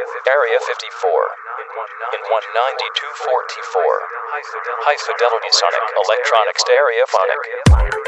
Area 54. In 192.44. High fidelity sonic electronic stereophonic.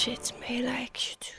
treat me like you do.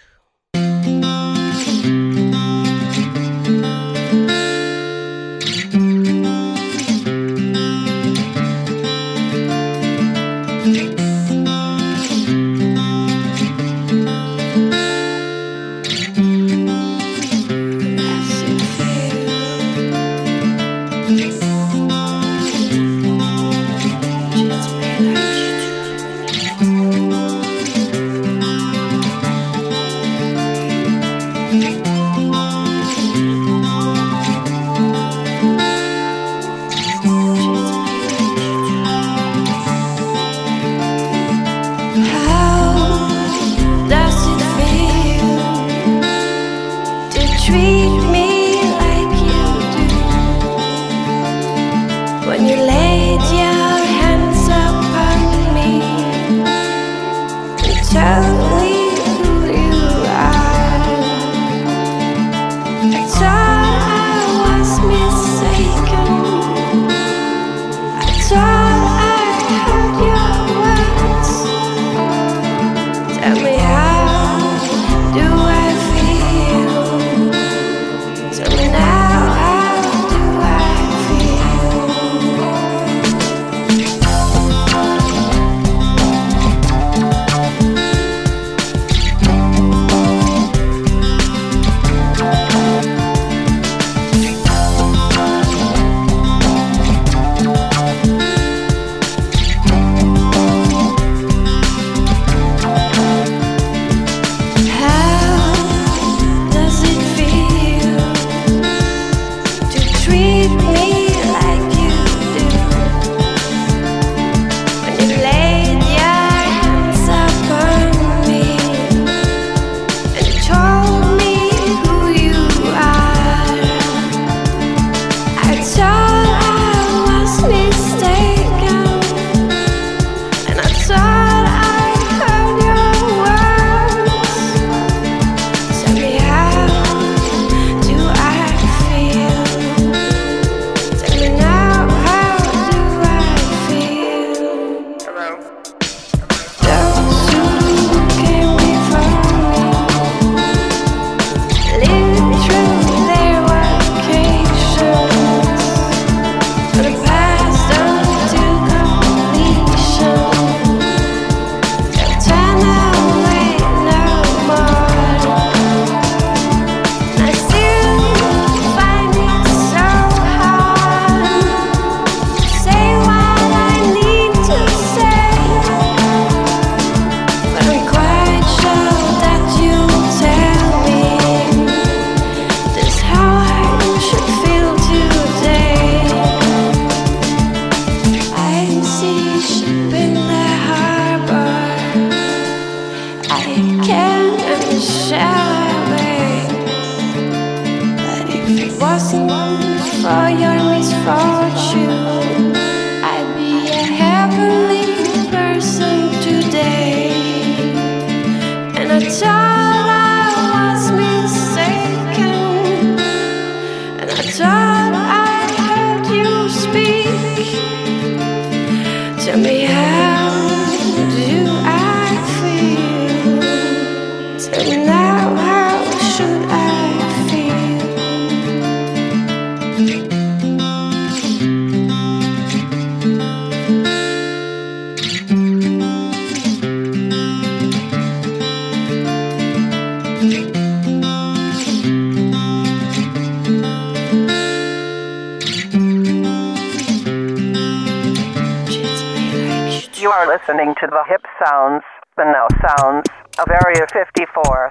You are listening to the hip sounds, the no sounds of Area 54.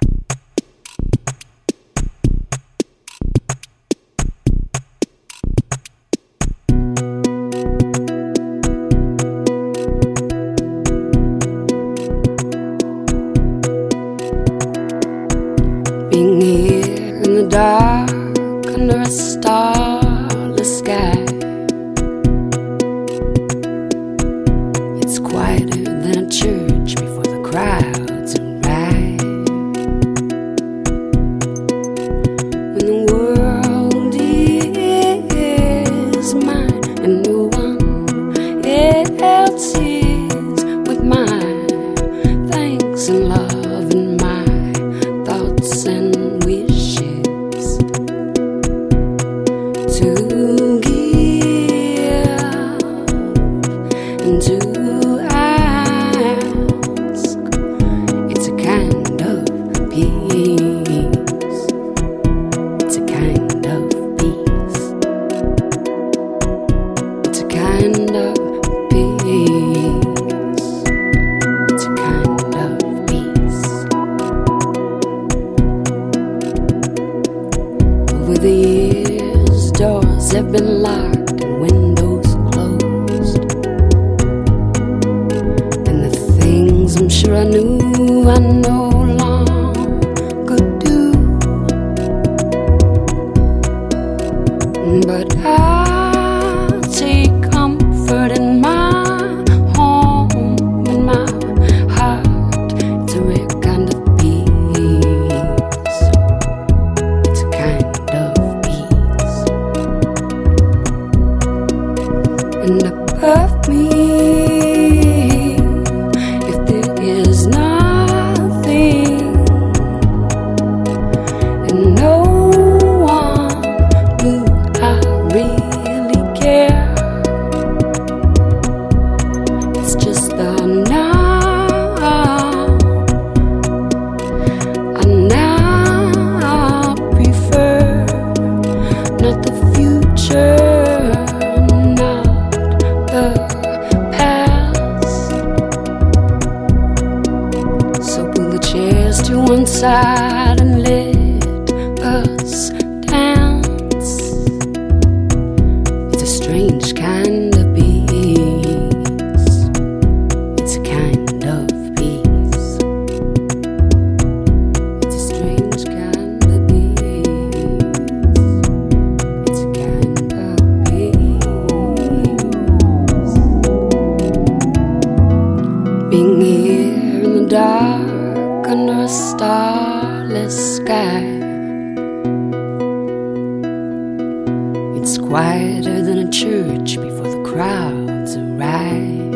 Being here in the dark under a starless sky, it's quieter than a church before the crowds arrive. When the world is mine and no one else is, with my thanks and love 'cause I'm sure I knew I no longer do. But I take comfort in my home, in my heart. It's a rare kind of peace. It's a kind of peace. And above me, if there is nothing and no one, do I really care? It's just the now. I now prefer not the future, not the past. So pull the chairs to one side and let us dance. It's a strange kind of peace. It's a kind of peace. It's a strange kind of peace. It's a kind of peace. Being here in the dark under a starless sky. It's quieter than a church before the crowds arrive.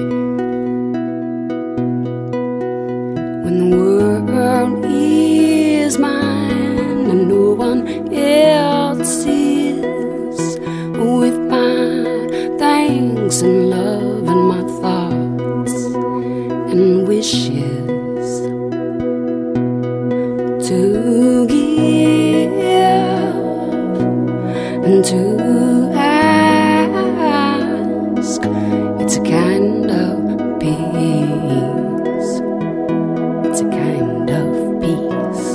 When the world is mine and no one else is, with my thanks and love and my thoughts and wishes to give and to ask. It's a kind of peace. It's a kind of peace.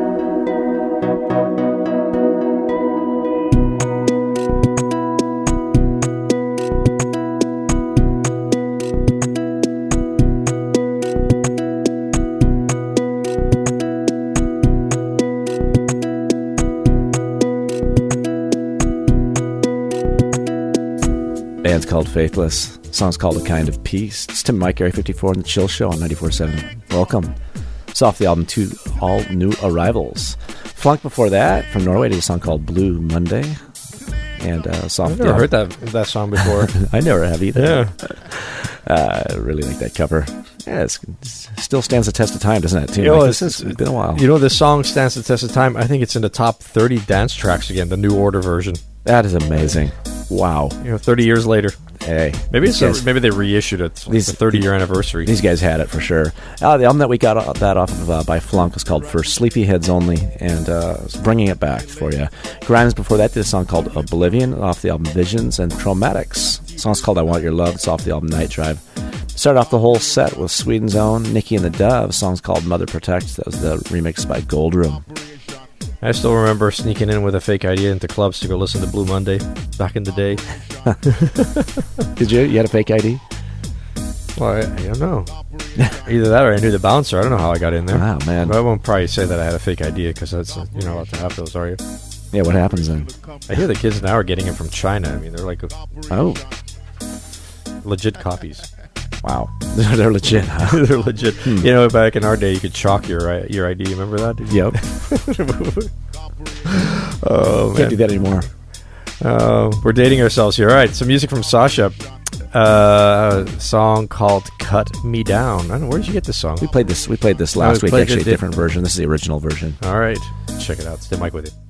Band's called Faithless. Song's called A Kind of Peace. It's Tim and Mike, Area 54 on The Chill Show on 94.7. Welcome. It's off the album Two All New Arrivals. Flunk before that, from Norway, did a song called Blue Monday. And soft. I've never heard that song before. I never have either. Yeah. I really like that cover. Yeah, it still stands the test of time, doesn't it? Tim? You know, Like, it's been a while. You know, this song stands the test of time. I think it's in the top 30 dance tracks again, the New Order version. That is amazing. Wow. 30 years later. Hey. Maybe maybe they reissued it. It's the 30-year anniversary. These guys had it for sure. The album that we got that off of by Flunk was called For Sleepyheads Only, and bringing it back for you. Grimes before that did a song called Oblivion off the album Visions, and Chromatics. The song's called I Want Your Love. It's off the album Night Drive. Started off the whole set with Sweden's own Nikki and the Dove. The song's called Mother Protect. That was the remix by Goldroom. I still remember sneaking in with a fake ID into clubs to go listen to Blue Monday back in the day. Did you? You had a fake ID? Well, I don't know. Either that or I knew the bouncer. I don't know how I got in there. Wow, man. But I won't probably say that I had a fake ID because that's you're not allowed to have those, are you? Yeah, what happens then? I hear the kids now are getting it from China. I mean, they're like legit copies. Wow. They're legit, huh? They're legit. You know, back in our day, you could chalk your ID. Remember that? Yep. Oh, man. Can't do that anymore. We're dating ourselves here. All right, some music from Sasha. A song called Cut Me Down. I don't know, where did you get this song? We played this last week, actually, a different version. This is the original version. All right, check it out. Stay Mike with you.